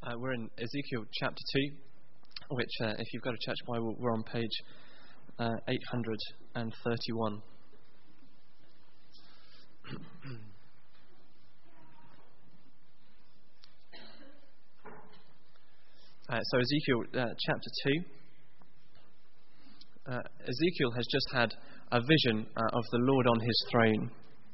We're in Ezekiel chapter 2, which, if you've got a church Bible, we're on page 831. So Ezekiel chapter 2. Ezekiel has just had a vision of the Lord on his throne.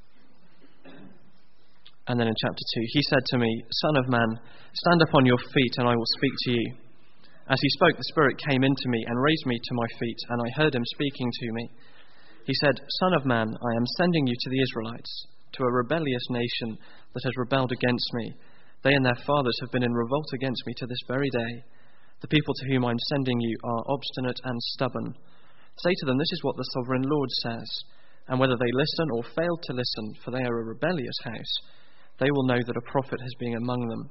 And then in chapter 2, he said to me, "Son of man, stand up on your feet and I will speak to you." As he spoke, the Spirit came into me and raised me to my feet, and I heard him speaking to me. He said, "Son of man, I am sending you to the Israelites, to a rebellious nation that has rebelled against me. They and their fathers have been in revolt against me to this very day. The people to whom I am sending you are obstinate and stubborn. Say to them, this is what the sovereign Lord says, and whether they listen or fail to listen, for they are a rebellious house, they will know that a prophet has been among them.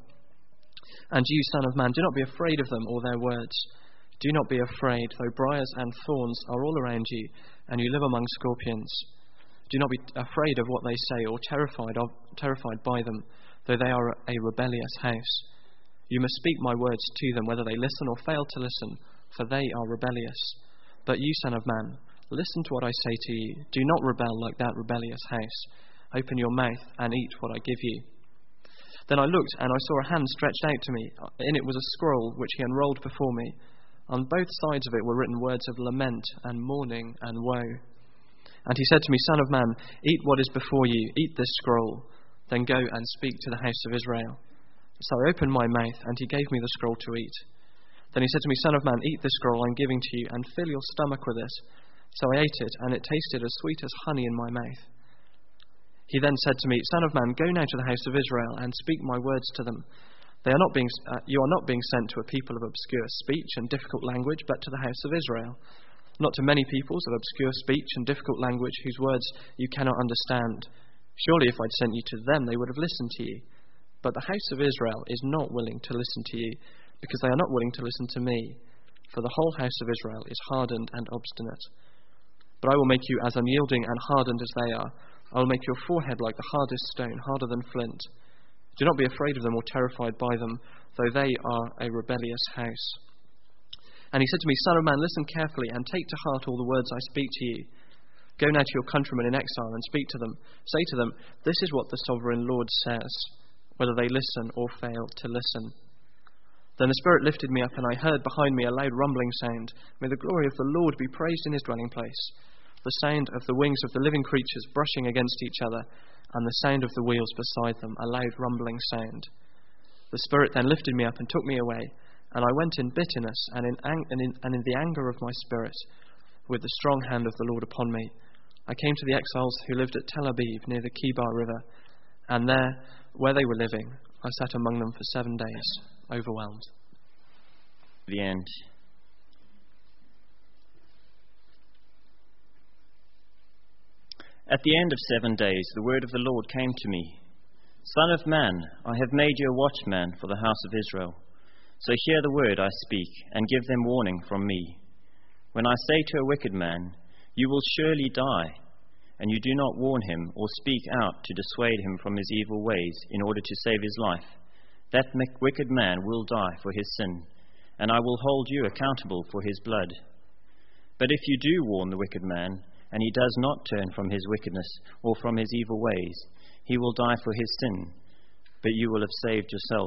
And you, son of man, do not be afraid of them or their words. Do not be afraid, though briars and thorns are all around you, and you live among scorpions. Do not be afraid of what they say or terrified by them, though they are a rebellious house. You must speak my words to them, whether they listen or fail to listen, for they are rebellious. But you, son of man, listen to what I say to you. Do not rebel like that rebellious house. Open your mouth and eat what I give you." Then I looked, and I saw a hand stretched out to me. In it was a scroll, which he unrolled before me. On both sides of it were written words of lament and mourning and woe. And he said to me, "Son of man, eat what is before you. Eat this scroll. Then go and speak to the house of Israel." So I opened my mouth, and he gave me the scroll to eat. Then he said to me, "Son of man, eat this scroll I'm giving to you, and fill your stomach with it." So I ate it, and it tasted as sweet as honey in my mouth. He then said to me, "Son of man, go now to the house of Israel, and speak my words to them. You are not being sent to a people of obscure speech and difficult language, but to the house of Israel. Not to many peoples of obscure speech and difficult language, whose words you cannot understand. Surely if I'd sent you to them, they would have listened to you. But the house of Israel is not willing to listen to you, because they are not willing to listen to me. For the whole house of Israel is hardened and obstinate. But I will make you as unyielding and hardened as they are. I will make your forehead like the hardest stone, harder than flint. Do not be afraid of them or terrified by them, though they are a rebellious house." And he said to me, "Son of man, listen carefully and take to heart all the words I speak to you. Go now to your countrymen in exile and speak to them. Say to them, this is what the sovereign Lord says, whether they listen or fail to listen." Then the Spirit lifted me up, and I heard behind me a loud rumbling sound. May the glory of the Lord be praised in his dwelling place. The sound of the wings of the living creatures brushing against each other, and the sound of the wheels beside them, a loud rumbling sound. The Spirit then lifted me up and took me away, and I went in bitterness and in the anger of my spirit, with the strong hand of the Lord upon me. I came to the exiles who lived at Tel Aviv near the Kibar River, and there, where they were living, I sat among them for 7 days, overwhelmed. The end. At the end of 7 days, the word of the Lord came to me. "Son of man, I have made you a watchman for the house of Israel. So hear the word I speak, and give them warning from me. When I say to a wicked man, you will surely die, and you do not warn him or speak out to dissuade him from his evil ways in order to save his life, that wicked man will die for his sin, and I will hold you accountable for his blood. But if you do warn the wicked man, and he does not turn from his wickedness or from his evil ways, he will die for his sin, but you will have saved yourself.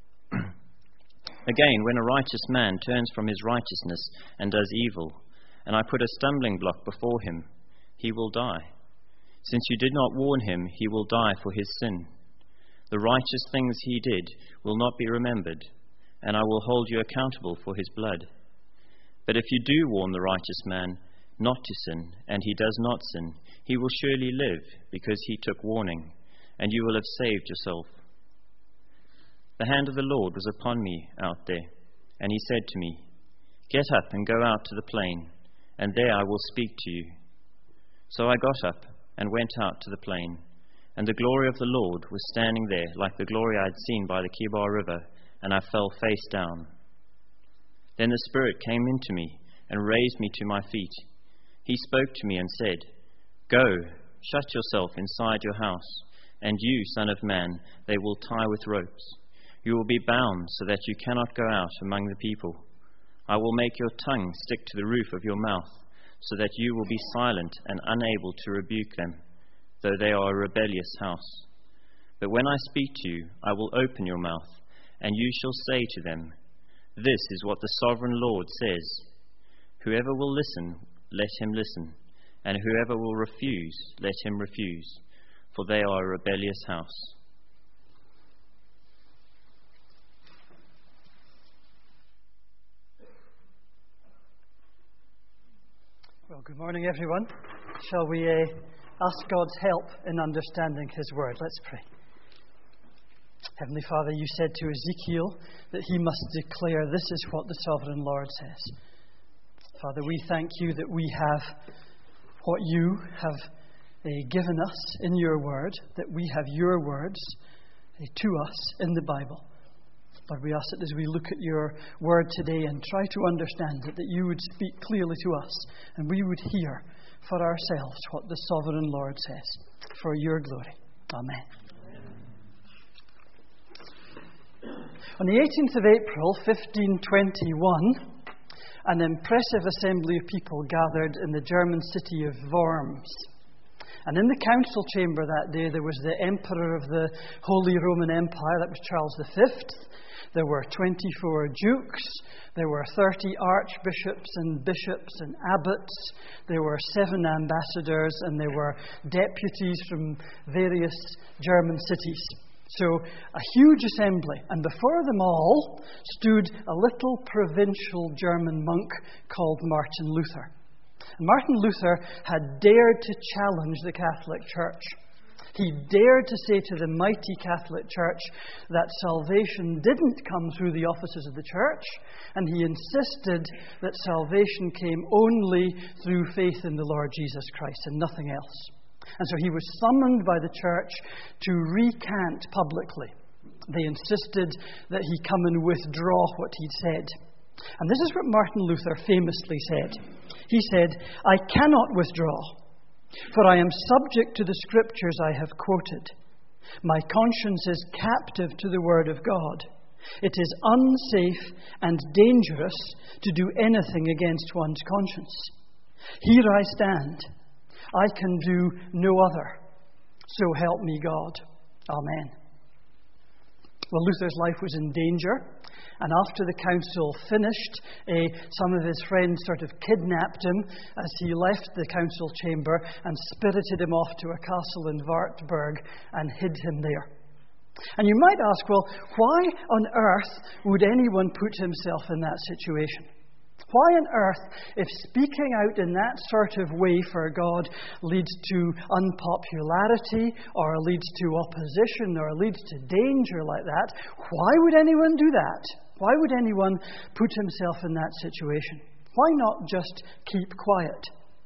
Again, when a righteous man turns from his righteousness and does evil, and I put a stumbling block before him, he will die. Since you did not warn him, he will die for his sin. The righteous things he did will not be remembered, and I will hold you accountable for his blood. But if you do warn the righteous man not to sin, and he does not sin, he will surely live, because he took warning, and you will have saved yourself." The hand of the Lord was upon me out there, and he said to me, "Get up and go out to the plain, and there I will speak to you." So I got up and went out to the plain, and the glory of the Lord was standing there like the glory I had seen by the Kibar River, and I fell face down. Then the Spirit came into me and raised me to my feet. He spoke to me and said, "Go, shut yourself inside your house, and you, son of man, they will tie with ropes. You will be bound so that you cannot go out among the people. I will make your tongue stick to the roof of your mouth, so that you will be silent and unable to rebuke them, though they are a rebellious house. But when I speak to you, I will open your mouth, and you shall say to them, This is what the sovereign Lord says. Whoever will listen, let him listen, and whoever will refuse, let him refuse, for they are a rebellious house. Well, good morning, everyone. Shall we ask God's help in understanding His Word? Let's pray. Heavenly Father, you said to Ezekiel that he must declare, this is what the Sovereign Lord says. Father, we thank you that we have what you have given us in your Word, that we have your words to us in the Bible. Lord, we ask that as we look at your word today and try to understand it, that you would speak clearly to us and we would hear for ourselves what the Sovereign Lord says, for your glory. Amen. On the 18th of April, 1521, an impressive assembly of people gathered in the German city of Worms. And in the council chamber that day, there was the Emperor of the Holy Roman Empire, that was Charles V. There were 24 dukes, there were 30 archbishops and bishops and abbots, there were 7 ambassadors, and there were deputies from various German cities. So a huge assembly, and before them all stood a little provincial German monk called Martin Luther. And Martin Luther had dared to challenge the Catholic Church. He dared to say to the mighty Catholic Church that salvation didn't come through the offices of the Church, and he insisted that salvation came only through faith in the Lord Jesus Christ and nothing else. And so he was summoned by the Church to recant publicly. They insisted that he come and withdraw what he'd said. And this is what Martin Luther famously said. He said, I cannot withdraw, for I am subject to the scriptures I have quoted. My conscience is captive to the word of God. It is unsafe and dangerous to do anything against one's conscience. Here I stand. I can do no other. So help me God. Amen. Well, Luther's life was in danger. And after the council finished, some of his friends sort of kidnapped him as he left the council chamber and spirited him off to a castle in Wartburg and hid him there. And you might ask, well, why on earth would anyone put himself in that situation? Why on earth, if speaking out in that sort of way for God leads to unpopularity or leads to opposition or leads to danger like that, why would anyone do that? Why would anyone put himself in that situation? Why not just keep quiet?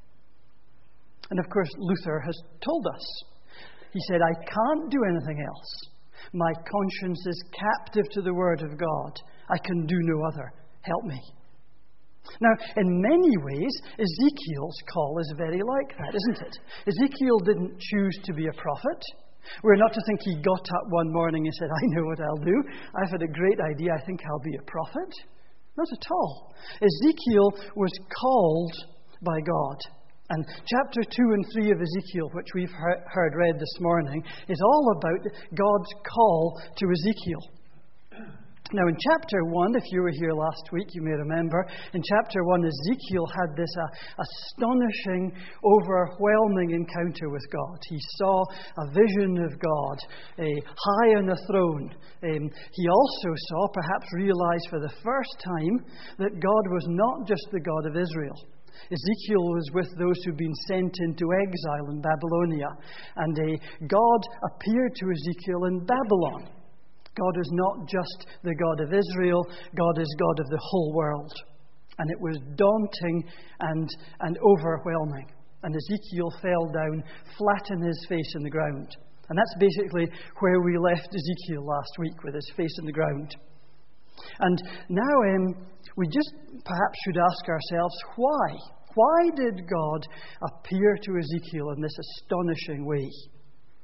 And of course, Luther has told us. He said, I can't do anything else. My conscience is captive to the word of God. I can do no other. Help me. Now, in many ways, Ezekiel's call is very like that, isn't it? Ezekiel didn't choose to be a prophet. We're not to think he got up one morning and said, I know what I'll do. I've had a great idea. I think I'll be a prophet. Not at all. Ezekiel was called by God. And chapter 2 and 3 of Ezekiel, which we've heard read this morning, is all about God's call to Ezekiel. Now, in chapter 1, if you were here last week, you may remember, in chapter 1, Ezekiel had this astonishing, overwhelming encounter with God. He saw a vision of God high on a throne. He also saw, perhaps realized for the first time, that God was not just the God of Israel. Ezekiel was with those who'd been sent into exile in Babylonia, and God appeared to Ezekiel in Babylon. God is not just the God of Israel, God is God of the whole world. And it was daunting and overwhelming. And Ezekiel fell down flat on his face in the ground. And that's basically where we left Ezekiel last week, with his face in the ground. And now we just perhaps should ask ourselves, why? Why did God appear to Ezekiel in this astonishing way?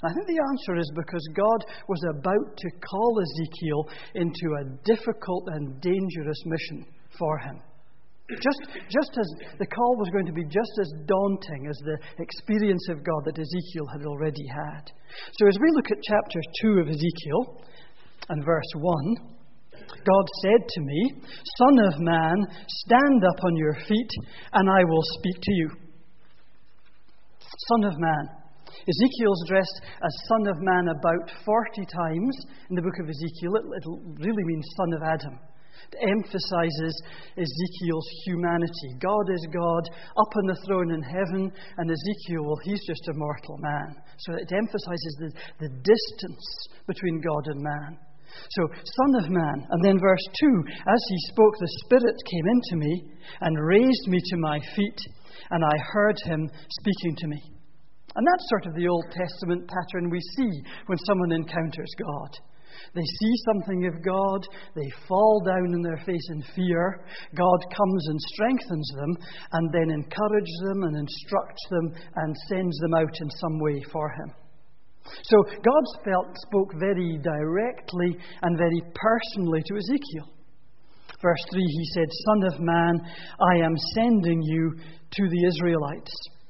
I think the answer is because God was about to call Ezekiel into a difficult and dangerous mission for him. Just as the call was going to be just as daunting as the experience of God that Ezekiel had already had. So as we look at chapter 2 of Ezekiel and verse 1, God said to me, "Son of man, stand up on your feet, and I will speak to you." Son of man. Ezekiel's dressed as Son of Man about 40 times in the book of Ezekiel. It really means Son of Adam. It emphasizes Ezekiel's humanity. God is God, up on the throne in heaven, and Ezekiel, well, he's just a mortal man. So it emphasizes the distance between God and man. So, Son of Man. And then verse 2, as he spoke, the Spirit came into me and raised me to my feet, and I heard him speaking to me. And that's sort of the Old Testament pattern we see when someone encounters God. They see something of God, they fall down on their face in fear, God comes and strengthens them, and then encourages them and instructs them and sends them out in some way for him. So God spoke very directly and very personally to Ezekiel. Verse 3, he said, "Son of man, I am sending you to the Israelites."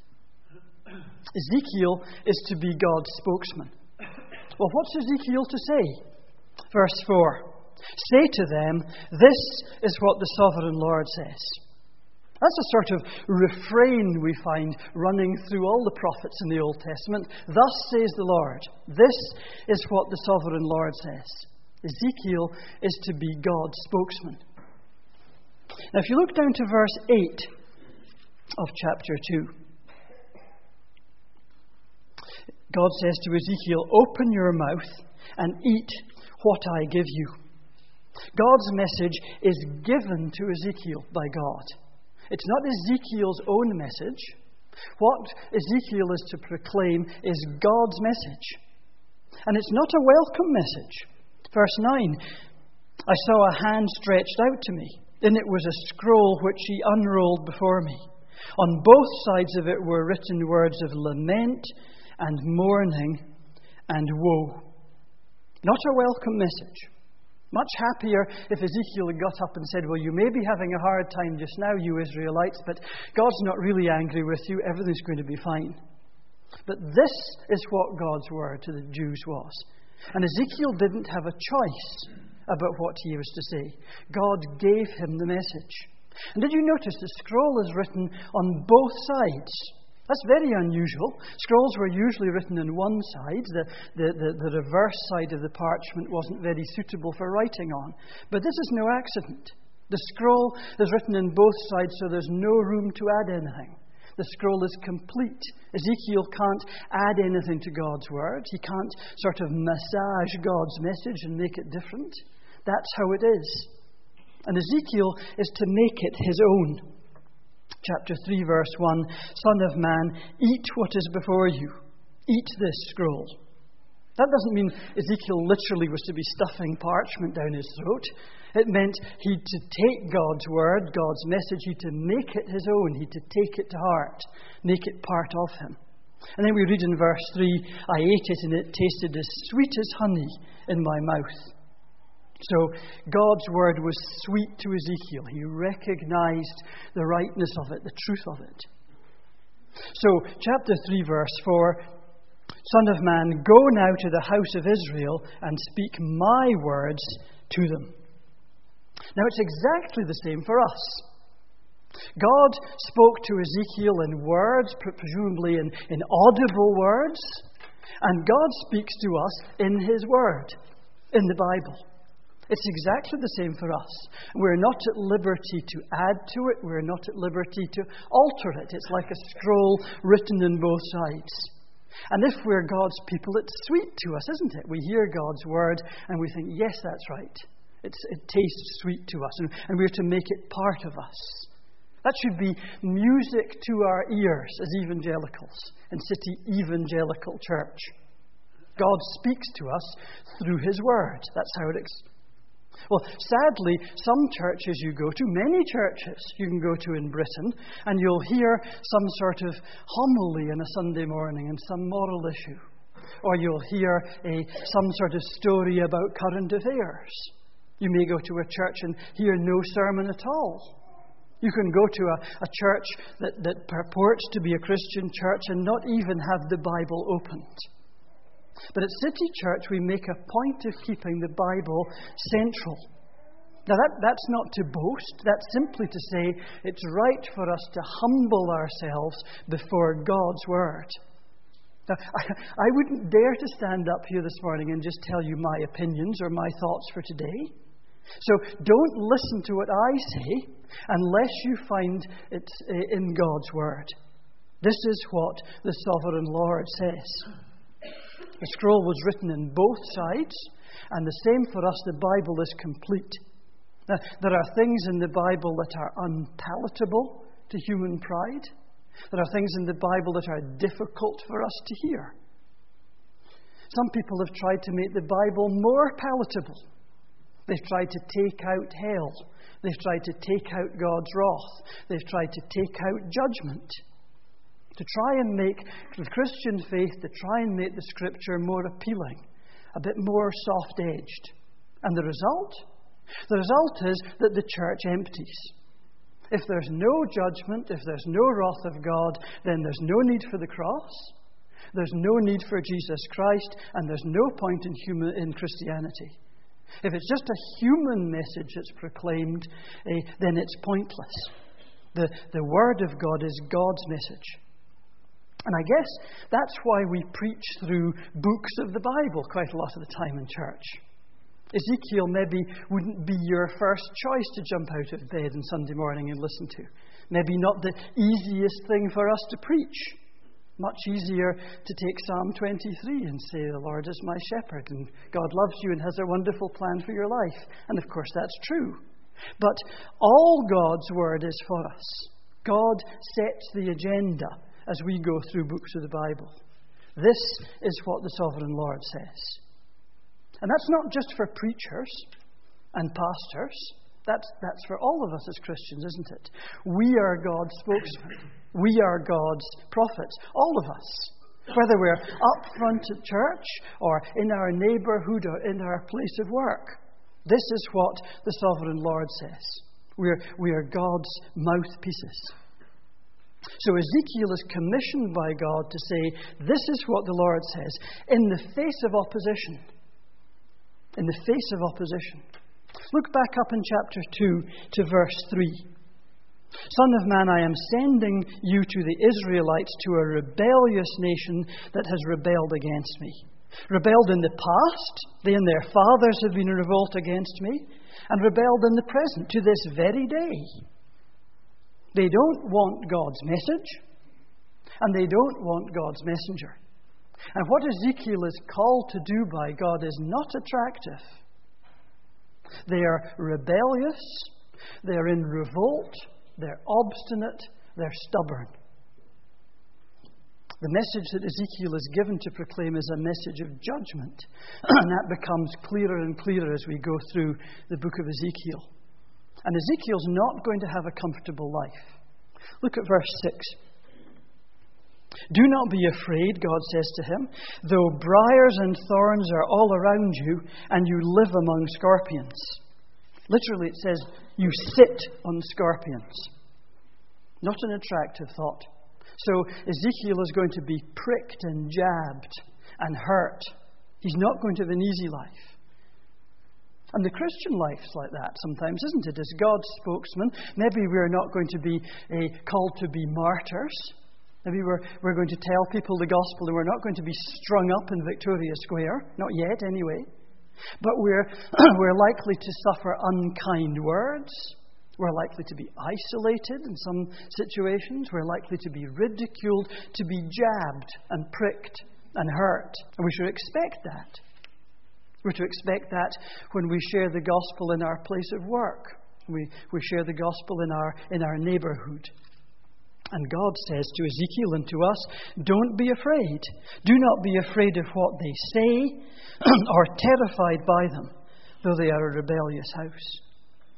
Ezekiel is to be God's spokesman. Well, what's Ezekiel to say? Verse 4, "Say to them, this is what the sovereign Lord says." That's a sort of refrain we find running through all the prophets in the Old Testament. Thus says the Lord. This is what the sovereign Lord says. Ezekiel is to be God's spokesman. Now, if you look down to verse 8 of chapter 2, God says to Ezekiel, "Open your mouth and eat what I give you." God's message is given to Ezekiel by God. It's not Ezekiel's own message. What Ezekiel is to proclaim is God's message. And it's not a welcome message. Verse 9, "I saw a hand stretched out to me. In it was a scroll which he unrolled before me. On both sides of it were written words of lament and mourning and woe." Not a welcome message. Much happier if Ezekiel had got up and said, "Well, you may be having a hard time just now, you Israelites, but God's not really angry with you. Everything's going to be fine." But this is what God's word to the Jews was. And Ezekiel didn't have a choice about what he was to say. God gave him the message. And did you notice the scroll is written on both sides? That's very unusual. Scrolls were usually written on one side. The reverse side of the parchment wasn't very suitable for writing on. But this is no accident. The scroll is written on both sides, so there's no room to add anything. The scroll is complete. Ezekiel can't add anything to God's word. He can't sort of massage God's message and make it different. That's how it is. And Ezekiel is to make it his own. Chapter 3, verse 1, "Son of man, eat what is before you. Eat this scroll." That doesn't mean Ezekiel literally was to be stuffing parchment down his throat. It meant he'd to take God's word, God's message, he'd to make it his own. He'd to take it to heart, make it part of him. And then we read in verse 3, "I ate it and it tasted as sweet as honey in my mouth." So God's word was sweet to Ezekiel. He recognized the rightness of it, the truth of it. So chapter 3, verse 4, "Son of man, go now to the house of Israel and speak my words to them." Now it's exactly the same for us. God spoke to Ezekiel in words, presumably in audible words, and God speaks to us in his word, in the Bible. It's exactly the same for us. We're not at liberty to add to it. We're not at liberty to alter it. It's like a scroll written on both sides. And if we're God's people, it's sweet to us, isn't it? We hear God's word and we think, yes, that's right. It tastes sweet to us, and we're to make it part of us. That should be music to our ears as evangelicals in City Evangelical Church. God speaks to us through his word. That's how it is. Well, sadly, some churches you go to, many churches you can go to in Britain, and you'll hear some sort of homily on a Sunday morning and some moral issue. or you'll hear some sort of story about current affairs. You may go to a church and hear no sermon at all. You can go to a church that purports to be a Christian church and not even have the Bible opened. But at City Church, we make a point of keeping the Bible central. Now, that's not to boast. That's simply to say it's right for us to humble ourselves before God's Word. Now, I wouldn't dare to stand up here this morning and just tell you my opinions or my thoughts for today. So don't listen to what I say unless you find it in God's Word. This is what the Sovereign Lord says. The scroll was written in both sides, and the same for us, the Bible is complete. Now, there are things in the Bible that are unpalatable to human pride. There are things in the Bible that are difficult for us to hear. Some people have tried to make the Bible more palatable. They've tried to take out hell. They've tried to take out God's wrath. They've tried to take out judgment. To try and make the Christian faith, to try and make the Scripture more appealing, a bit more soft-edged. And the result? The result is that the church empties. If there's no judgment, if there's no wrath of God, then there's no need for the cross. There's no need for Jesus Christ, and there's no point in Christianity. If it's just a human message that's proclaimed, then it's pointless. The Word of God is God's message. And I guess that's why we preach through books of the Bible quite a lot of the time in church. Ezekiel maybe wouldn't be your first choice to jump out of bed on Sunday morning and listen to. Maybe not the easiest thing for us to preach. Much easier to take Psalm 23 and say, the Lord is my shepherd, and God loves you and has a wonderful plan for your life. And of course that's true. But all God's Word is for us. God sets the agenda as we go through books of the Bible. This is what the Sovereign Lord says. And that's not just for preachers and pastors. That's for all of us as Christians, isn't it? We are God's spokesmen. We are God's prophets. All of us. Whether we're up front at church or in our neighbourhood or in our place of work. This is what the Sovereign Lord says. We are God's mouthpieces. So Ezekiel is commissioned by God to say, this is what the Lord says, in the face of opposition. In the face of opposition. Look back up in chapter 2 to verse 3. Son of man, I am sending you to the Israelites, to a rebellious nation that has rebelled against me. Rebelled in the past, they and their fathers have been in revolt against me, and rebelled in the present, to this very day. They don't want God's message, and they don't want God's messenger. And what Ezekiel is called to do by God is not attractive. They are rebellious, they're in revolt, they're obstinate, they're stubborn. The message that Ezekiel is given to proclaim is a message of judgment. And that becomes clearer and clearer as we go through the book of Ezekiel. And Ezekiel's not going to have a comfortable life. Look at verse 6. Do not be afraid, God says to him, though briars and thorns are all around you, and you live among scorpions. Literally it says, you sit on scorpions. Not an attractive thought. So Ezekiel is going to be pricked and jabbed and hurt. He's not going to have an easy life. And the Christian life's like that sometimes, isn't it? As God's spokesman, maybe we're not going to be called to be martyrs. Maybe we're going to tell people the gospel and we're not going to be strung up in Victoria Square. Not yet, anyway. But we're likely to suffer unkind words. We're likely to be isolated in some situations. We're likely to be ridiculed, to be jabbed and pricked and hurt. And we should expect that. We're to expect that when we share the gospel in our place of work. We share the gospel in our neighbourhood. And God says to Ezekiel and to us, don't be afraid. Do not be afraid of what they say or terrified by them, though they are a rebellious house.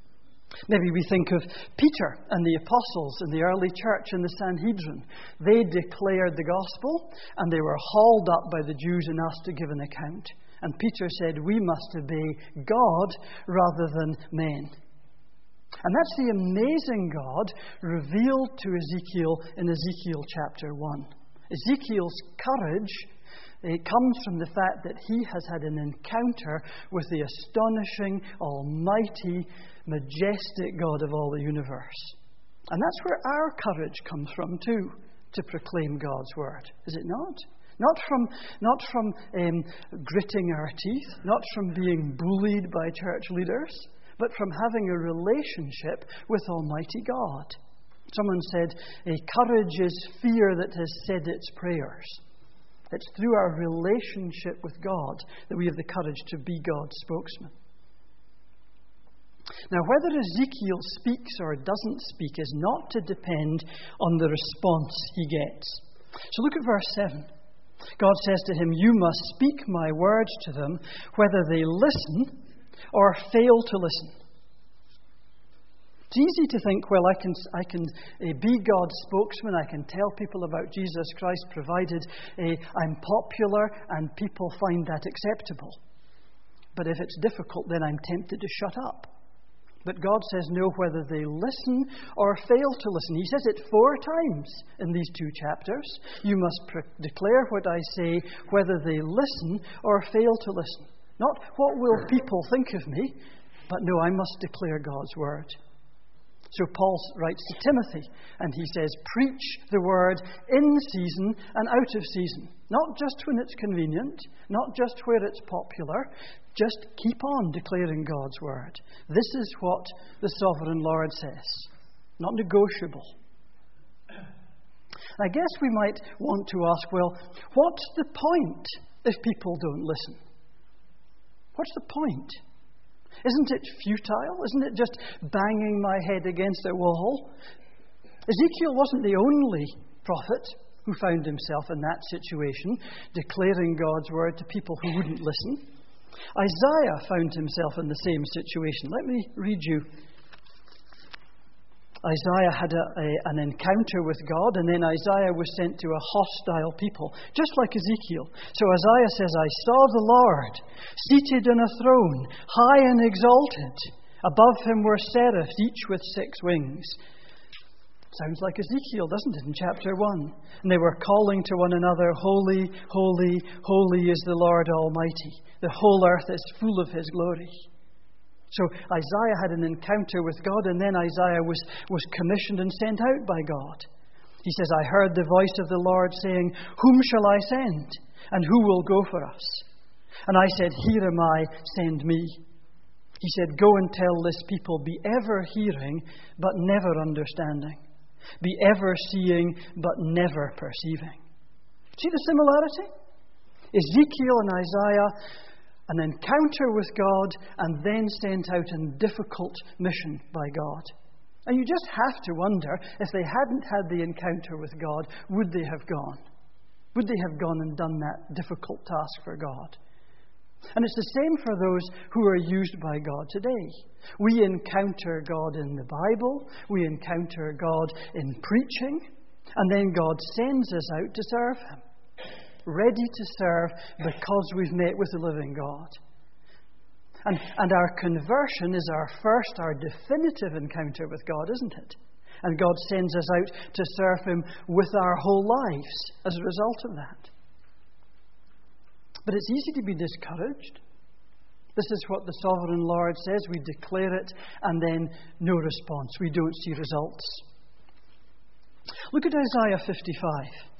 Maybe we think of Peter and the apostles in the early church in the Sanhedrin. They declared the gospel and they were hauled up by the Jews and asked to give an account. And Peter said, we must obey God rather than men. And that's the amazing God revealed to Ezekiel in Ezekiel chapter 1. Ezekiel's courage, it comes from the fact that he has had an encounter with the astonishing, almighty, majestic God of all the universe. And that's where our courage comes from too, to proclaim God's word, is it not? Not from gritting our teeth, not from being bullied by church leaders, but from having a relationship with Almighty God. Someone said, courage is fear that has said its prayers. It's through our relationship with God that we have the courage to be God's spokesman. Now, whether Ezekiel speaks or doesn't speak is not to depend on the response he gets. So look at verse 7. God says to him, you must speak my words to them, whether they listen or fail to listen. It's easy to think, well, I can be God's spokesman, I can tell people about Jesus Christ, provided I'm popular and people find that acceptable. But if it's difficult, then I'm tempted to shut up. But God says, no, whether they listen or fail to listen. He says it 4 times in these 2 chapters. You must declare what I say, whether they listen or fail to listen. Not what will people think of me, but no, I must declare God's word. So Paul writes to Timothy, and he says, preach the word in season and out of season. Not just when it's convenient, not just where it's popular. Just keep on declaring God's word. This is what the Sovereign Lord says. Not negotiable. I guess we might want to ask, well, what's the point if people don't listen? What's the point? Isn't it futile? Isn't it just banging my head against a wall? Ezekiel wasn't the only prophet who found himself in that situation, declaring God's word to people who wouldn't listen. Isaiah found himself in the same situation. Let me read you. Isaiah had an encounter with God, and then Isaiah was sent to a hostile people, just like Ezekiel. So Isaiah says, I saw the Lord seated on a throne, high and exalted. Above him were seraphs, each with 6 wings. Sounds like Ezekiel, doesn't it, in chapter 1? And they were calling to one another, Holy, holy, holy is the Lord Almighty. The whole earth is full of his glory. So Isaiah had an encounter with God, and then Isaiah was commissioned and sent out by God. He says, I heard the voice of the Lord saying, whom shall I send? And who will go for us? And I said, here am I, send me. He said, go and tell this people, be ever hearing, but never understanding. Be ever seeing, but never perceiving. See the similarity? Ezekiel and Isaiah, an encounter with God, and then sent out in difficult mission by God. And you just have to wonder, if they hadn't had the encounter with God, would they have gone? Would they have gone and done that difficult task for God? And it's the same for those who are used by God today. We encounter God in the Bible, we encounter God in preaching, and then God sends us out to serve him. Ready to serve because we've met with the living God. And our conversion is our definitive encounter with God, isn't it? And God sends us out to serve him with our whole lives as a result of that. But it's easy to be discouraged. This is what the Sovereign Lord says. We declare it and then no response. We don't see results. Look at Isaiah 55.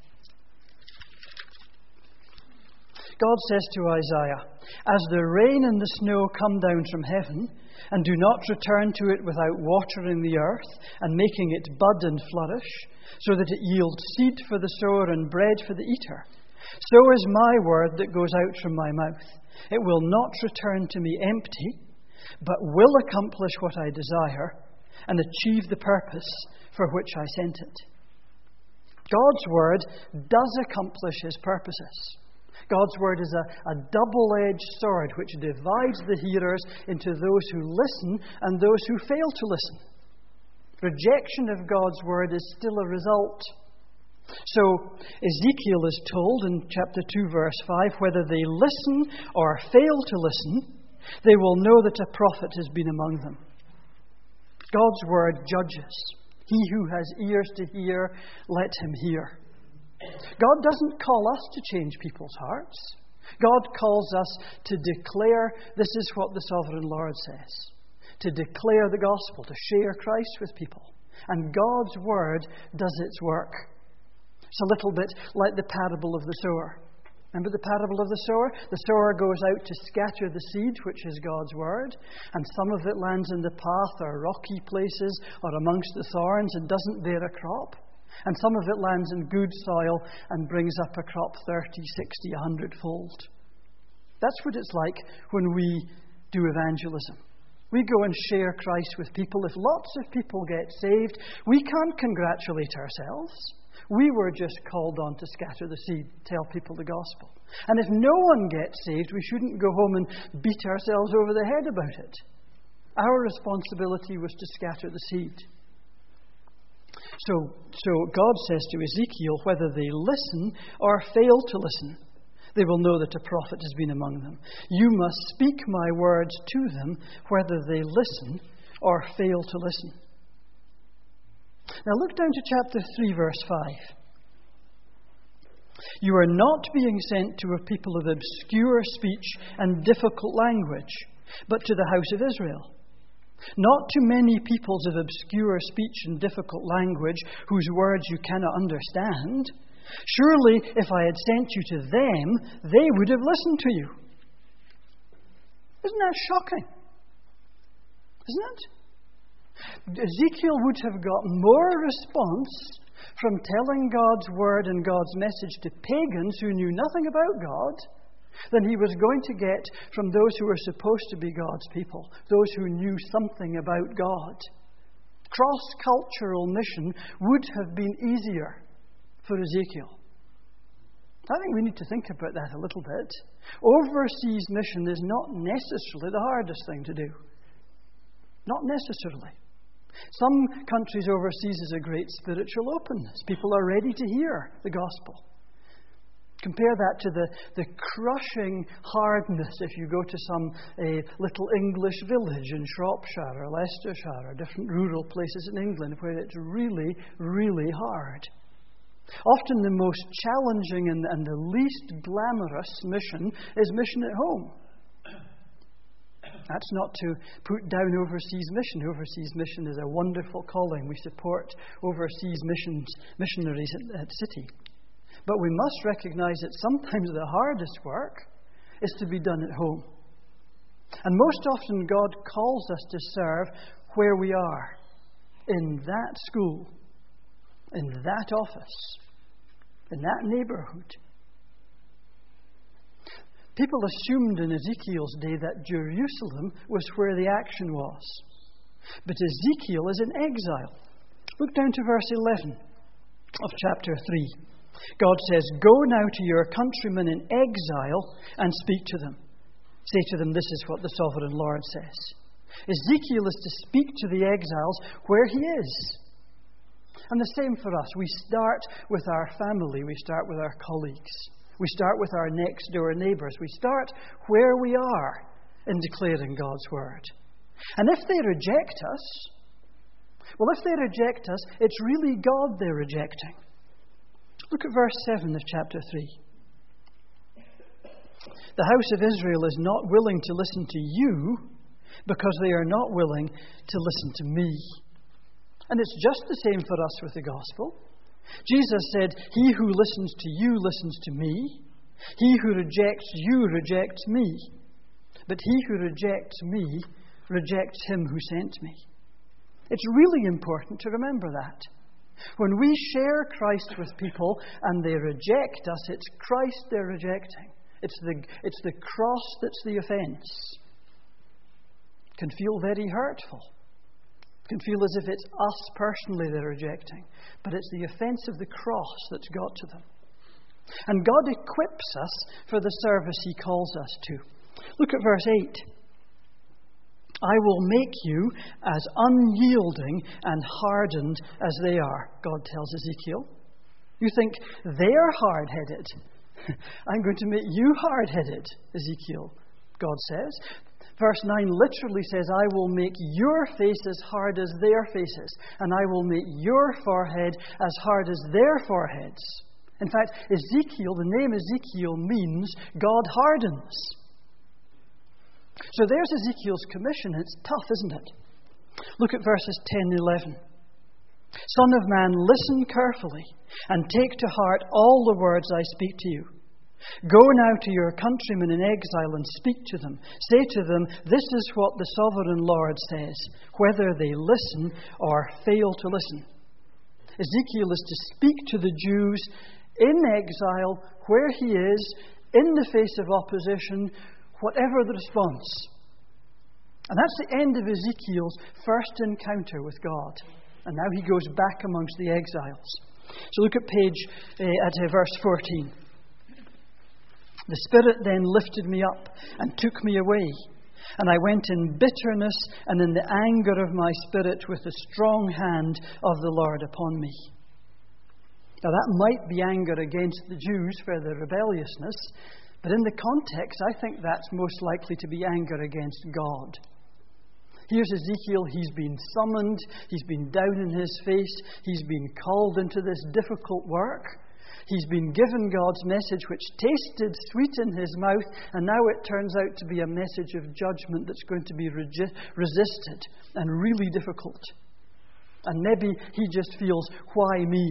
God says to Isaiah, as the rain and the snow come down from heaven, and do not return to it without watering the earth and making it bud and flourish, so that it yields seed for the sower and bread for the eater, so is my word that goes out from my mouth. It will not return to me empty, but will accomplish what I desire and achieve the purpose for which I sent it. God's word does accomplish his purposes. God's word is a double-edged sword which divides the hearers into those who listen and those who fail to listen. Rejection of God's word is still a result. So Ezekiel is told in chapter 2, verse 5, whether they listen or fail to listen, they will know that a prophet has been among them. God's word judges. He who has ears to hear, let him hear. God doesn't call us to change people's hearts. God calls us to declare, this is what the Sovereign Lord says, to declare the gospel, to share Christ with people. And God's word does its work. It's a little bit like the parable of the sower. Remember the parable of the sower? The sower goes out to scatter the seed, which is God's word, and some of it lands in the path or rocky places or amongst the thorns and doesn't bear a crop. And some of it lands in good soil and brings up a crop 30, 60, 100-fold. That's what it's like when we do evangelism. We go and share Christ with people. If lots of people get saved, we can't congratulate ourselves. We were just called on to scatter the seed, tell people the gospel. And if no one gets saved, we shouldn't go home and beat ourselves over the head about it. Our responsibility was to scatter the seed. So God says to Ezekiel, whether they listen or fail to listen, they will know that a prophet has been among them. You must speak my words to them, whether they listen or fail to listen. Now look down to chapter 3, verse 5. You are not being sent to a people of obscure speech and difficult language, but to the house of Israel. Not to many peoples of obscure speech and difficult language, whose words you cannot understand. Surely, if I had sent you to them, they would have listened to you. Isn't that shocking? Isn't it? Ezekiel would have got more response from telling God's word and God's message to pagans who knew nothing about God than he was going to get from those who were supposed to be God's people, those who knew something about God. Cross-cultural mission would have been easier for Ezekiel. I think we need to think about that a little bit. Overseas mission is not necessarily the hardest thing to do. Not necessarily. Some countries overseas is a great spiritual openness. People are ready to hear the gospel. Compare that to the crushing hardness if you go to some little English village in Shropshire or Leicestershire or different rural places in England where it's really, really hard. Often the most challenging and the least glamorous mission is mission at home. That's not to put down overseas mission. Overseas mission is a wonderful calling. We support overseas missionaries at City. But we must recognize that sometimes the hardest work is to be done at home. And most often God calls us to serve where we are, in that school, in that office, in that neighborhood. People assumed in Ezekiel's day that Jerusalem was where the action was. But Ezekiel is in exile. Look down to verse 11 of chapter 3. God says, "Go now to your countrymen in exile and speak to them. Say to them, this is what the Sovereign Lord says." Ezekiel is to speak to the exiles where he is. And the same for us. We start with our family. We start with our colleagues. We start with our next door neighbours. We start where we are in declaring God's word. And if they reject us, it's really God they're rejecting. Look at verse 7 of chapter 3. The house of Israel is not willing to listen to you because they are not willing to listen to me. And it's just the same for us with the gospel. Jesus said, "He who listens to you listens to me. He who rejects you rejects me. But he who rejects me rejects him who sent me." It's really important to remember that. When we share Christ with people and they reject us, it's Christ they're rejecting. It's the cross that's the offence. It can feel very hurtful. It can feel as if it's us personally they're rejecting. But it's the offence of the cross that's got to them. And God equips us for the service He calls us to. Look at verse 8. I will make you as unyielding and hardened as they are, God tells Ezekiel. You think they're hard-headed. I'm going to make you hard-headed, Ezekiel, God says. Verse 9 literally says, I will make your face as hard as their faces, and I will make your forehead as hard as their foreheads. In fact, Ezekiel, the name Ezekiel means God hardens. So there's Ezekiel's commission. It's tough, isn't it? Look at verses 10 and 11. Son of man, listen carefully and take to heart all the words I speak to you. Go now to your countrymen in exile and speak to them. Say to them, this is what the sovereign Lord says, whether they listen or fail to listen. Ezekiel is to speak to the Jews in exile, where he is, in the face of opposition, whatever the response. And that's the end of Ezekiel's first encounter with God. And now he goes back amongst the exiles. So look at verse 14. The Spirit then lifted me up and took me away. And I went in bitterness and in the anger of my spirit with the strong hand of the Lord upon me. Now that might be anger against the Jews for their rebelliousness, but in the context, I think that's most likely to be anger against God. Here's Ezekiel. He's been summoned. He's been down in his face. He's been called into this difficult work. He's been given God's message, which tasted sweet in his mouth, and now it turns out to be a message of judgment that's going to be resisted and really difficult. And maybe he just feels, why me?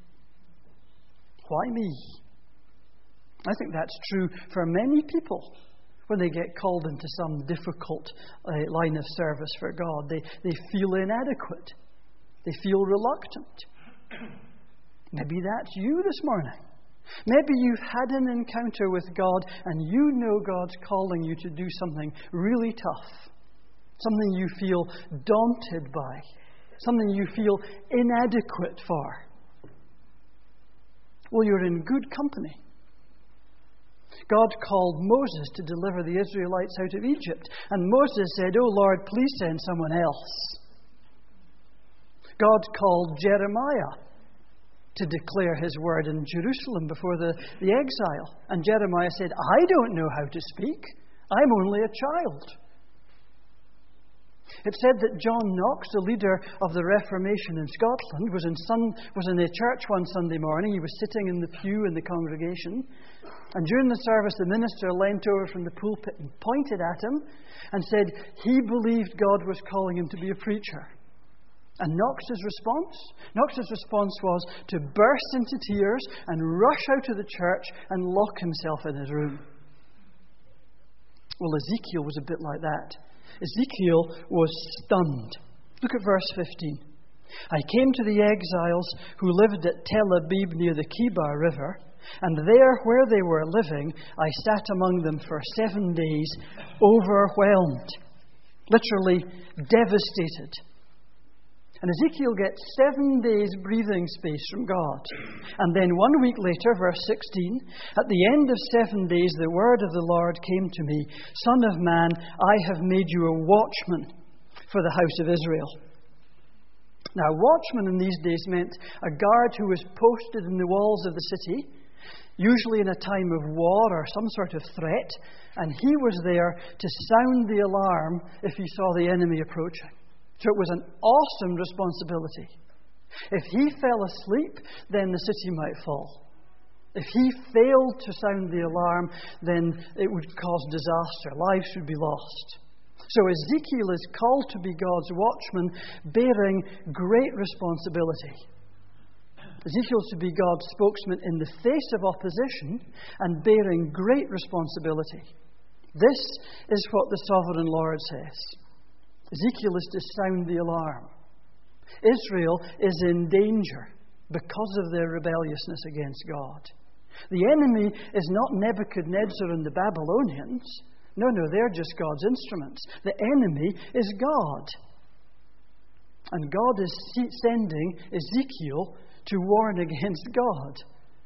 Why me? I think that's true for many people when they get called into some difficult line of service for God. They feel inadequate. They feel reluctant. Maybe that's you this morning. Maybe you've had an encounter with God and you know God's calling you to do something really tough. Something you feel daunted by. Something you feel inadequate for. Well, you're in good company. God called Moses to deliver the Israelites out of Egypt. And Moses said, "Oh Lord, please send someone else." God called Jeremiah to declare his word in Jerusalem before the exile. And Jeremiah said, "I don't know how to speak. I'm only a child." It said that John Knox, the leader of the Reformation in Scotland, was in a church one Sunday morning. He was sitting in the pew in the congregation. And during the service, the minister leant over from the pulpit and pointed at him and said he believed God was calling him to be a preacher. And Knox's response was to burst into tears and rush out of the church and lock himself in his room. Well, Ezekiel was a bit like that. Ezekiel was stunned. Look at verse 15. I came to the exiles who lived at Tel Abib near the Kibar River, and there where they were living, I sat among them for 7 days, overwhelmed, literally devastated. And Ezekiel gets 7 days breathing space from God. And then 1 week later, verse 16, at the end of 7 days, the word of the Lord came to me, Son of man, I have made you a watchman for the house of Israel. Now, a watchman in these days meant a guard who was posted in the walls of the city, usually in a time of war or some sort of threat, and he was there to sound the alarm if he saw the enemy approaching. So it was an awesome responsibility. If he fell asleep, then the city might fall. If he failed to sound the alarm, then it would cause disaster. Lives would be lost. So Ezekiel is called to be God's watchman, bearing great responsibility. Ezekiel is to be God's spokesman in the face of opposition and bearing great responsibility. This is what the sovereign Lord says. Ezekiel is to sound the alarm. Israel is in danger because of their rebelliousness against God. The enemy is not Nebuchadnezzar and the Babylonians. No, they're just God's instruments. The enemy is God. And God is sending Ezekiel to warn against God.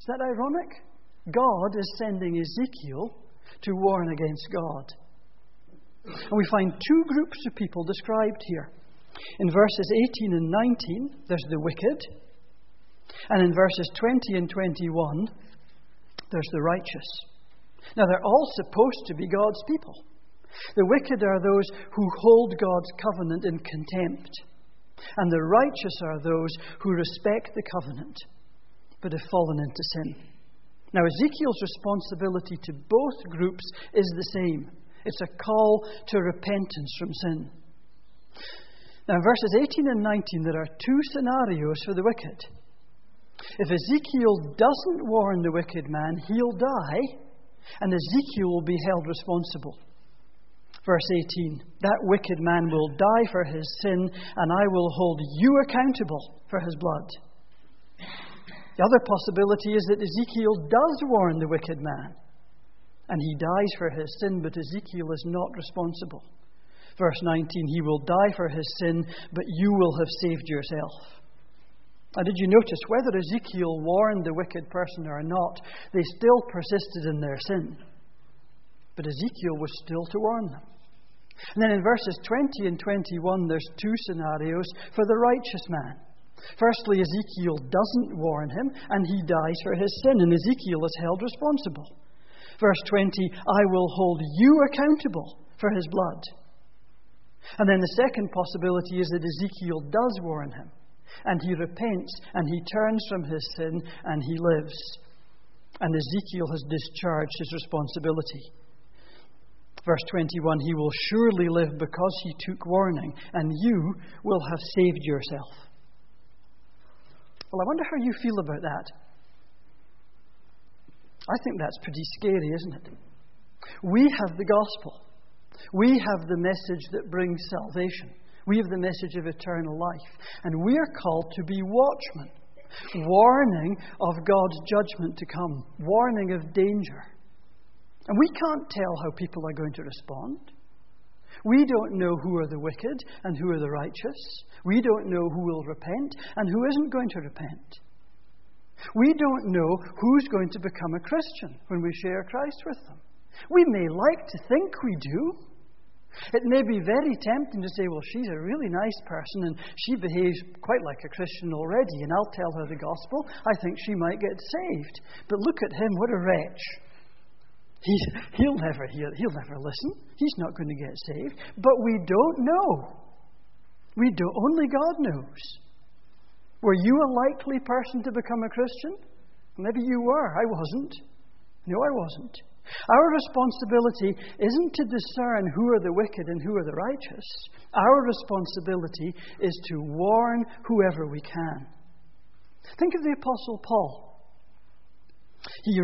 Is that ironic? God is sending Ezekiel to warn against God. And we find two groups of people described here. In verses 18 and 19, there's the wicked. And in verses 20 and 21, there's the righteous. Now, they're all supposed to be God's people. The wicked are those who hold God's covenant in contempt. And the righteous are those who respect the covenant, but have fallen into sin. Now, Ezekiel's responsibility to both groups is the same. It's a call to repentance from sin. Now, in verses 18 and 19, there are two scenarios for the wicked. If Ezekiel doesn't warn the wicked man, he'll die, and Ezekiel will be held responsible. Verse 18, that wicked man will die for his sin, and I will hold you accountable for his blood. The other possibility is that Ezekiel does warn the wicked man, and he dies for his sin, but Ezekiel is not responsible. Verse 19, he will die for his sin, but you will have saved yourself. Now, did you notice whether Ezekiel warned the wicked person or not, they still persisted in their sin. But Ezekiel was still to warn them. And then in verses 20 and 21, there's two scenarios for the righteous man. Firstly, Ezekiel doesn't warn him, and he dies for his sin, and Ezekiel is held responsible. Verse 20, I will hold you accountable for his blood. And then the second possibility is that Ezekiel does warn him, and he repents, and he turns from his sin, and he lives. And Ezekiel has discharged his responsibility. Verse 21, he will surely live because he took warning, and you will have saved yourself. Well, I wonder how you feel about that. I think that's pretty scary, isn't it? We have the gospel. We have the message that brings salvation. We have the message of eternal life. And we are called to be watchmen, warning of God's judgment to come, warning of danger. And we can't tell how people are going to respond. We don't know who are the wicked and who are the righteous. We don't know who will repent and who isn't going to repent. We don't know who's going to become a Christian when we share Christ with them. We may like to think we do. It may be very tempting to say, well, she's a really nice person and she behaves quite like a Christian already, and I'll tell her the gospel. I think she might get saved. But look at him, what a wretch. He'll never hear, he'll never listen. He's not going to get saved. But we don't know. Only God knows. Were you a likely person to become a Christian? Maybe you were. I wasn't. No, I wasn't. Our responsibility isn't to discern who are the wicked and who are the righteous. Our responsibility is to warn whoever we can. Think of the Apostle Paul. He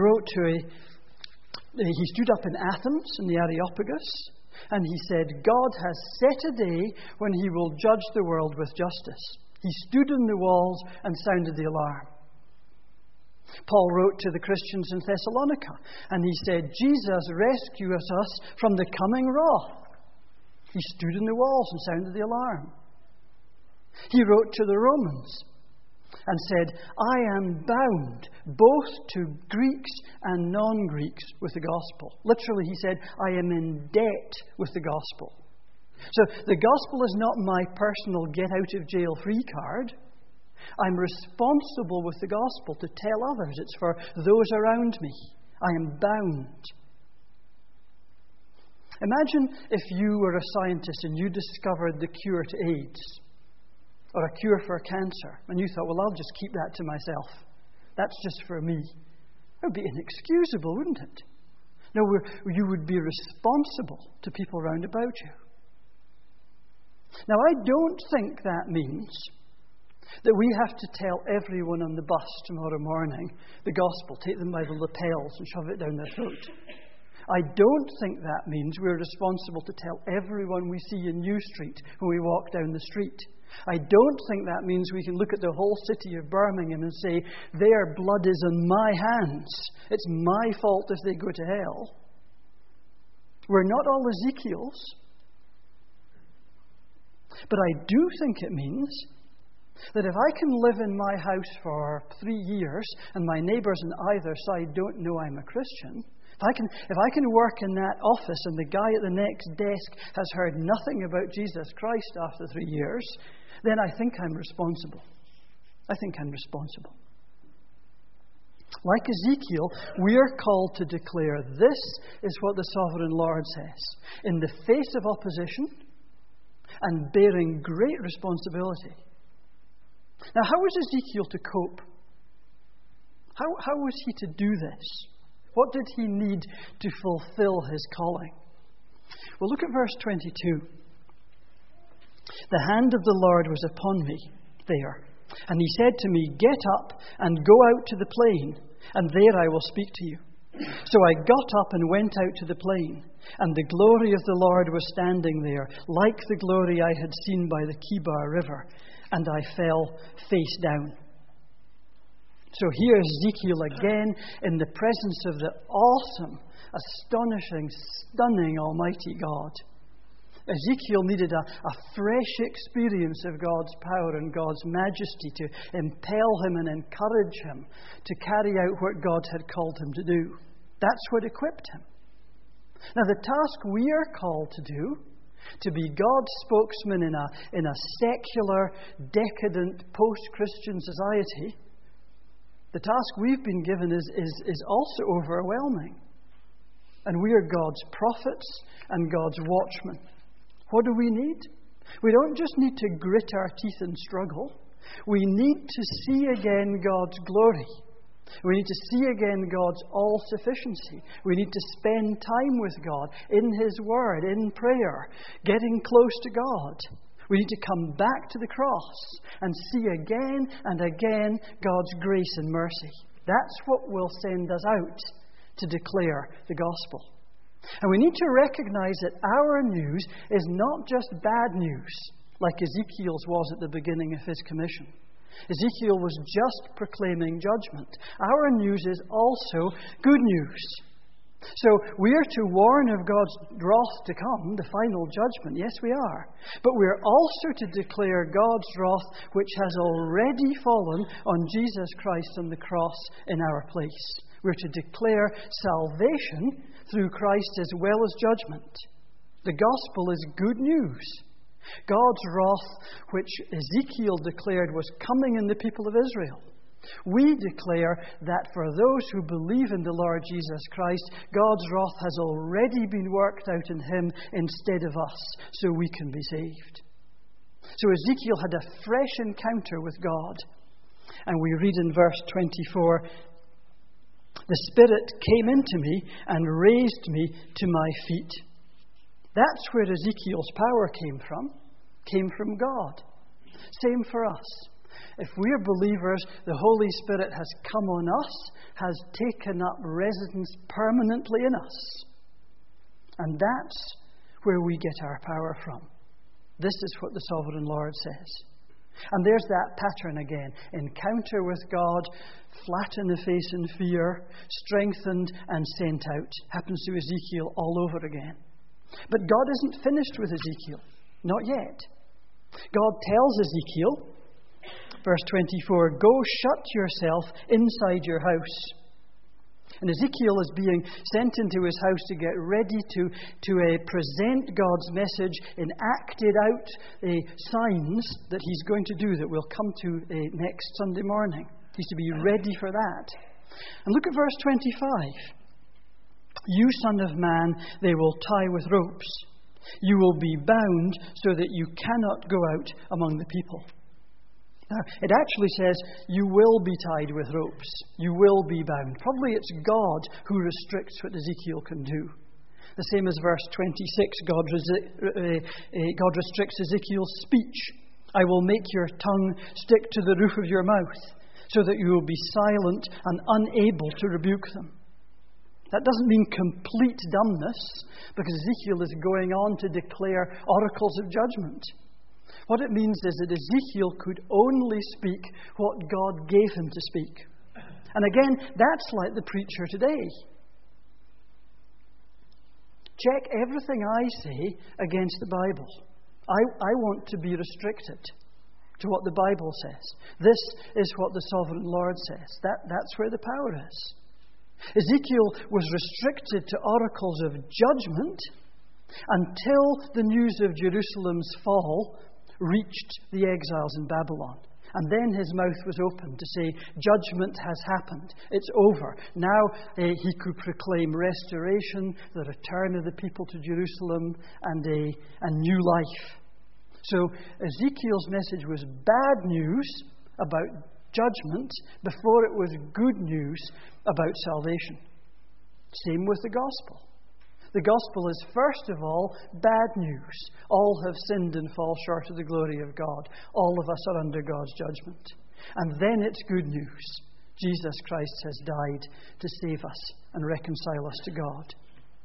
stood up in Athens in the Areopagus, and he said, God has set a day when he will judge the world with justice. He stood in the walls and sounded the alarm. Paul wrote to the Christians in Thessalonica, and he said, Jesus rescues us from the coming wrath. He stood in the walls and sounded the alarm. He wrote to the Romans and said, I am bound both to Greeks and non-Greeks with the gospel. Literally, he said, I am in debt with the gospel. So the gospel is not my personal get-out-of-jail-free card. I'm responsible with the gospel to tell others. It's for those around me. I am bound. Imagine if you were a scientist and you discovered the cure to AIDS or a cure for cancer, and you thought, well, I'll just keep that to myself. That's just for me. It would be inexcusable, wouldn't it? No, you would be responsible to people round about you. Now, I don't think that means that we have to tell everyone on the bus tomorrow morning the gospel, take them by the lapels and shove it down their throat. I don't think that means we're responsible to tell everyone we see in New Street when we walk down the street. I don't think that means we can look at the whole city of Birmingham and say, their blood is on my hands. It's my fault if they go to hell. We're not all Ezekiels. But I do think it means That if I can live in my house for 3 years and my neighbours on either side don't know I'm a Christian, if I can work in that office and the guy at the next desk has heard nothing about Jesus Christ after 3 years, then I think I'm responsible. I think I'm responsible. Like Ezekiel, we are called to declare this is what the Sovereign Lord says, in the face of opposition and bearing great responsibility. Now, how was Ezekiel to cope? How was he to do this? What did he need to fulfill his calling? Well, look at verse 22. The hand of the Lord was upon me there, and he said to me, "Get up and go out to the plain, and there I will speak to you." So I got up and went out to the plain, and the glory of the Lord was standing there, like the glory I had seen by the Kibar River, and I fell face down. So here Ezekiel again in the presence of the awesome, astonishing, stunning Almighty God. Ezekiel needed a fresh experience of God's power and God's majesty to impel him and encourage him to carry out what God had called him to do. That's what equipped him. Now, the task we are called to do, to be God's spokesman in a secular, decadent, post-Christian society, the task we've been given is also overwhelming. And we are God's prophets and God's watchmen. What do we need? We don't just need to grit our teeth and struggle. We need to see again God's glory. We need to see again God's all-sufficiency. We need to spend time with God in His Word, in prayer, getting close to God. We need to come back to the cross and see again and again God's grace and mercy. That's what will send us out to declare the gospel. And we need to recognize that our news is not just bad news, like Ezekiel's was at the beginning of his commission. Ezekiel was just proclaiming judgment. Our news is also good news. So we are to warn of God's wrath to come, the final judgment. Yes, we are. But we are also to declare God's wrath, which has already fallen on Jesus Christ on the cross in our place. We're to declare salvation through Christ as well as judgment. The gospel is good news. God's wrath, which Ezekiel declared was coming in the people of Israel. We declare that for those who believe in the Lord Jesus Christ, God's wrath has already been worked out in Him instead of us, so we can be saved. So Ezekiel had a fresh encounter with God. And we read in verse 24, "The Spirit came into me and raised me to my feet." That's where Ezekiel's power came from God. Same for us. If we are believers, the Holy Spirit has come on us, has taken up residence permanently in us. And that's where we get our power from. This is what the Sovereign Lord says. And there's that pattern again. Encounter with God, flat in the face in fear, strengthened and sent out. Happens to Ezekiel all over again. But God isn't finished with Ezekiel. Not yet. God tells Ezekiel, verse 24, "Go shut yourself inside your house." And Ezekiel is being sent into his house to get ready to present God's message in acted out signs that he's going to do that we'll come to next Sunday morning. He's to be ready for that. And look at verse 25. "You, son of man, they will tie with ropes. You will be bound so that you cannot go out among the people." Now, it actually says, you will be tied with ropes. You will be bound. Probably it's God who restricts what Ezekiel can do. The same as verse 26, God restricts Ezekiel's speech. "I will make your tongue stick to the roof of your mouth, so that you will be silent and unable to rebuke them." That doesn't mean complete dumbness, because Ezekiel is going on to declare oracles of judgment. What it means is that Ezekiel could only speak what God gave him to speak. And again, that's like the preacher today. Check everything I say against the Bible. I want to be restricted. to what the Bible says. This is what the sovereign Lord says. That's where the power is. Ezekiel was restricted to oracles of judgment until the news of Jerusalem's fall reached the exiles in Babylon. And then his mouth was opened to say, judgment has happened. It's over. Now he could proclaim restoration, the return of the people to Jerusalem, and a new life. So Ezekiel's message was bad news about judgment before it was good news about salvation. Same with the gospel. The gospel is, first of all, bad news. All have sinned and fall short of the glory of God. All of us are under God's judgment. And then it's good news. Jesus Christ has died to save us and reconcile us to God.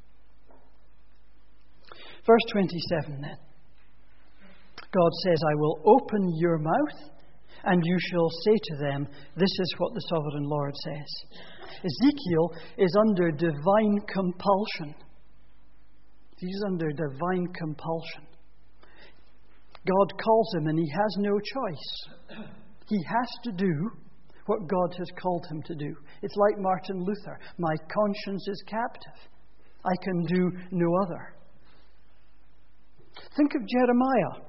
Verse 27 then. God says, I will open your mouth, and you shall say to them, this is what the sovereign Lord says. Ezekiel is under divine compulsion. He's under divine compulsion. God calls him, and he has no choice. He has to do what God has called him to do. It's like Martin Luther. My conscience is captive. I can do no other. Think of Jeremiah.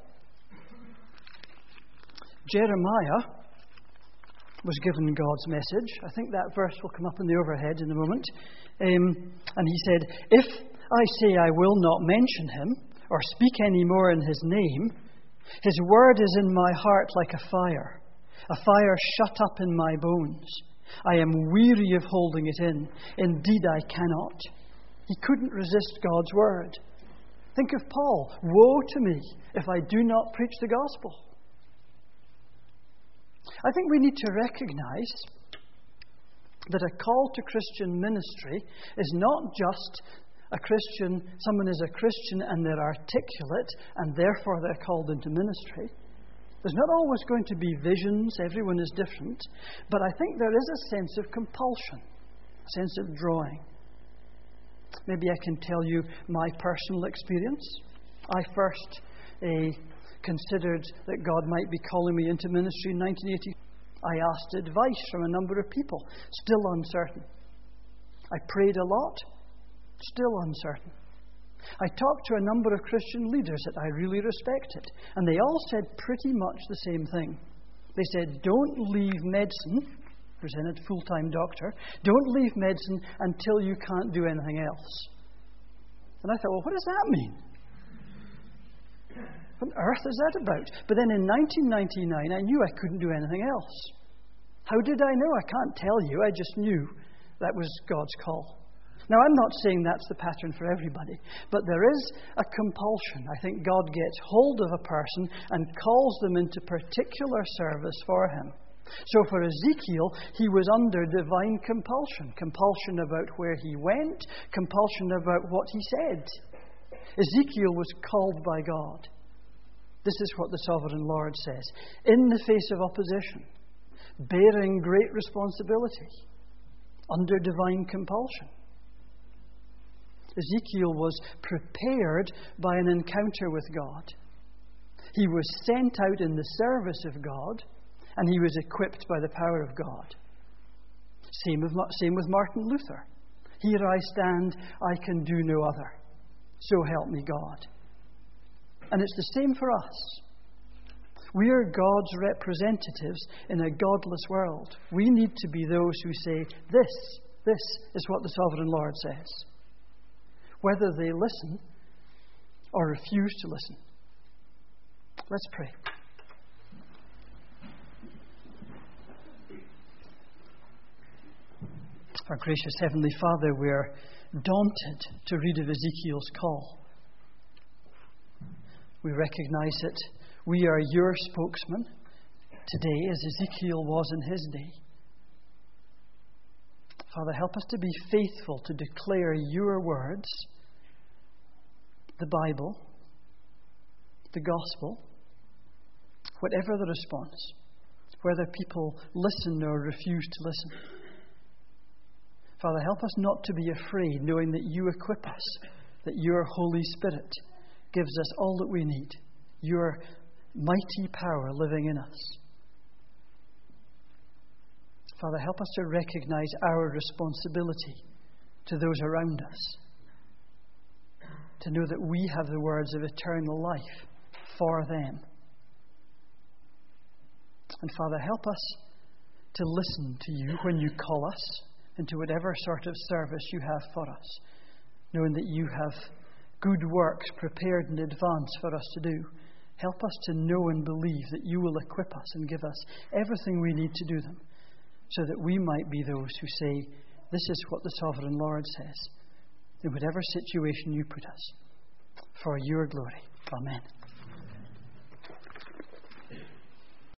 Jeremiah was given God's message. I think that verse will come up in the overhead in a moment. And he said, if I say I will not mention him, or speak any more in his name, his word is in my heart like a fire shut up in my bones. I am weary of holding it in. Indeed, I cannot. He couldn't resist God's word. Think of Paul. Woe to me if I do not preach the gospel. I think we need to recognize that a call to Christian ministry is not just someone is a Christian and they're articulate and therefore they're called into ministry. There's not always going to be visions, everyone is different, but I think there is a sense of compulsion, a sense of drawing. Maybe I can tell you my personal experience. I first considered that God might be calling me into ministry in 1980. I asked advice from a number of people, still uncertain. I prayed a lot, still uncertain. I talked to a number of Christian leaders that I really respected, and they all said pretty much the same thing. They said, don't leave medicine, presented full-time doctor, don't leave medicine until you can't do anything else. And I thought, well, what does that mean? What on earth is that about? But then in 1999, I knew I couldn't do anything else. How did I know? I can't tell you. I just knew that was God's call. Now, I'm not saying that's the pattern for everybody, but there is a compulsion. I think God gets hold of a person and calls them into particular service for him. So for Ezekiel, he was under divine compulsion. Compulsion about where he went, compulsion about what he said. Ezekiel was called by God. This is what the sovereign Lord says. In the face of opposition, bearing great responsibility, under divine compulsion. Ezekiel was prepared by an encounter with God. He was sent out in the service of God, and he was equipped by the power of God. Same with Martin Luther. Here I stand, I can do no other. So help me God. And it's the same for us. We are God's representatives in a godless world. We need to be those who say, this is what the sovereign Lord says. Whether they listen or refuse to listen. Let's pray. Our gracious Heavenly Father, we are daunted to read of Ezekiel's call. We recognize that we are your spokesman today, as Ezekiel was in his day. Father, help us to be faithful to declare your words, the Bible, the gospel, whatever the response, whether people listen or refuse to listen. Father, help us not to be afraid, knowing that you equip us, that your Holy Spirit gives us all that we need. Your mighty power living in us. Father, help us to recognize our responsibility to those around us, to know that we have the words of eternal life for them. And Father, help us to listen to you when you call us into whatever sort of service you have for us, knowing that you have good works prepared in advance for us to do. Help us to know and believe that you will equip us and give us everything we need to do them, so that we might be those who say, this is what the Sovereign Lord says, in whatever situation you put us, for your glory. Amen.